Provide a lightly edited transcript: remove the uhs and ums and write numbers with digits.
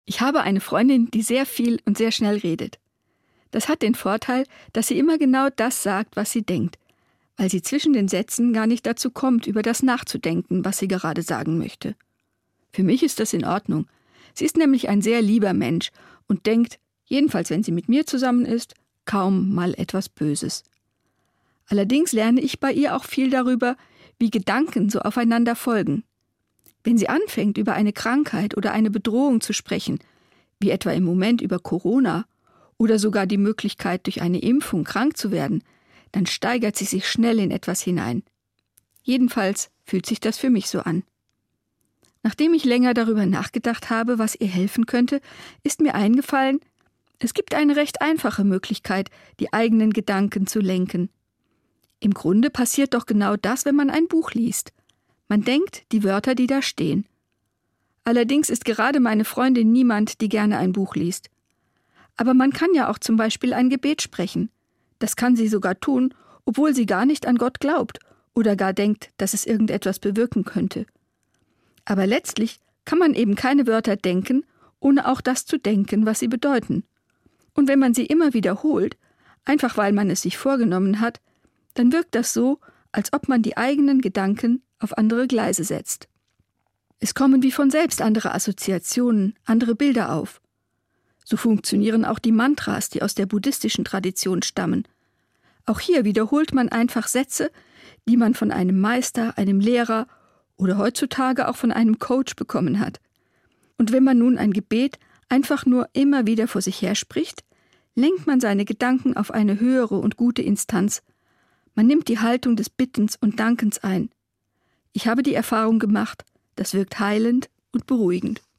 Ich habe eine Freundin, die sehr viel und sehr schnell redet. Das hat den Vorteil, dass sie immer genau das sagt, was sie denkt, weil sie zwischen den Sätzen gar nicht dazu kommt, über das nachzudenken, was sie gerade sagen möchte. Für mich ist das in Ordnung. Sie ist nämlich ein sehr lieber Mensch und denkt, jedenfalls wenn sie mit mir zusammen ist, kaum mal etwas Böses. Allerdings lerne ich bei ihr auch viel darüber, wie Gedanken so aufeinander folgen. Wenn sie anfängt, über eine Krankheit oder eine Bedrohung zu sprechen, wie etwa im Moment über Corona oder sogar die Möglichkeit, durch eine Impfung krank zu werden, dann steigert sie sich schnell in etwas hinein. Jedenfalls fühlt sich das für mich so an. Nachdem ich länger darüber nachgedacht habe, was ihr helfen könnte, ist mir eingefallen, es gibt eine recht einfache Möglichkeit, die eigenen Gedanken zu lenken. Im Grunde passiert doch genau das, wenn man ein Buch liest. Man denkt die Wörter, die da stehen. Allerdings ist gerade meine Freundin niemand, die gerne ein Buch liest. Aber man kann ja auch zum Beispiel ein Gebet sprechen. Das kann sie sogar tun, obwohl sie gar nicht an Gott glaubt oder gar denkt, dass es irgendetwas bewirken könnte. Aber letztlich kann man eben keine Wörter denken, ohne auch das zu denken, was sie bedeuten. Und wenn man sie immer wiederholt, einfach weil man es sich vorgenommen hat, dann wirkt das so, als ob man die eigenen Gedanken auf andere Gleise setzt. Es kommen wie von selbst andere Assoziationen, andere Bilder auf. So funktionieren auch die Mantras, die aus der buddhistischen Tradition stammen. Auch hier wiederholt man einfach Sätze, die man von einem Meister, einem Lehrer oder heutzutage auch von einem Coach bekommen hat. Und wenn man nun ein Gebet einfach nur immer wieder vor sich her spricht, lenkt man seine Gedanken auf eine höhere und gute Instanz. Man nimmt die Haltung des Bittens und Dankens ein. Ich habe die Erfahrung gemacht, das wirkt heilend und beruhigend.